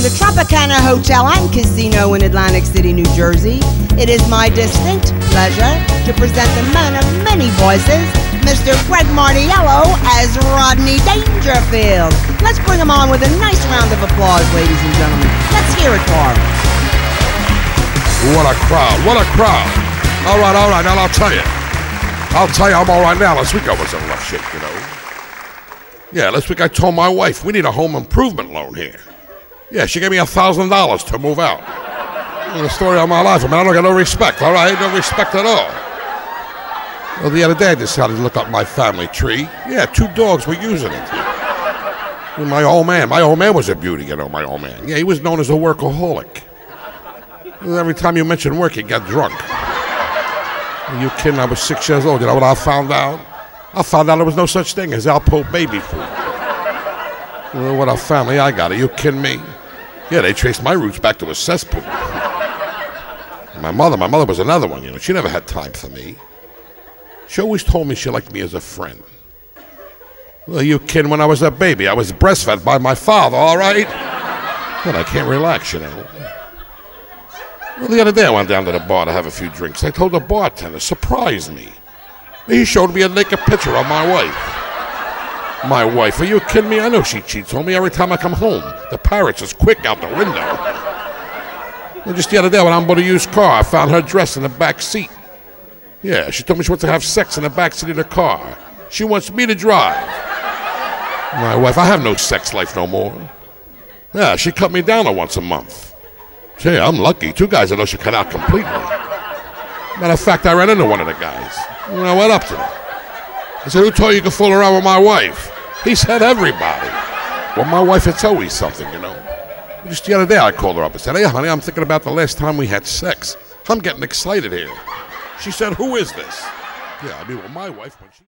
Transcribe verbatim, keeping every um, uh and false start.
the Tropicana Hotel and Casino in Atlantic City, New Jersey, it is my distinct pleasure to present the man of many voices, Mister Greg Martiello as Rodney Dangerfield. Let's bring him on with a nice round of applause, ladies and gentlemen. Let's hear it for him. What a crowd, what a crowd. All right, all right, now I'll tell you. I'll tell you I'm all right now. Last week I was in rough shape, you know. Yeah, last week I told my wife, we need a home improvement loan here. Yeah, she gave me a thousand dollars to move out. The story of my life. I mean, I don't get no respect, all right? No respect at all. Well, the other day I decided to look up my family tree. Yeah, two dogs were using it. And my old man, my old man was a beauty, you know, my old man. Yeah, he was known as a workaholic. And every time you mentioned work, he got drunk. Are you kidding? I was six years old. You know what I found out? I found out there was no such thing as Alpo baby food. You know what a family I got. Are you kidding me? Yeah, they traced my roots back to a cesspool. My mother, my mother was another one, you know. She never had time for me. She always told me she liked me as a friend. Well, are you kidding? When I was a baby, I was breastfed by my father, all right? But I can't relax, you know. Well, the other day I went down to the bar to have a few drinks. I told the bartender, surprise me. He showed me a naked picture of my wife. My wife, are you kidding me? I know she cheats on me every time I come home. The parrot's is quick out the window. And just the other day when I'm about to use car, I found her dressed in the back seat. Yeah, she told me she wants to have sex in the back seat of the car. She wants me to drive. My wife, I have no sex life no more. Yeah, she cut me down to once a month. Gee, I'm lucky. Two guys I know she cut out completely. Matter of fact, I ran into one of the guys. And I went up to them. I said, who told you you could fool around with my wife? He said, everybody. Well, my wife, it's always something, you know. Just the other day, I called her up and said, hey, honey, I'm thinking about the last time we had sex. I'm getting excited here. She said, who is this? Yeah, I mean, well, my wife, when she...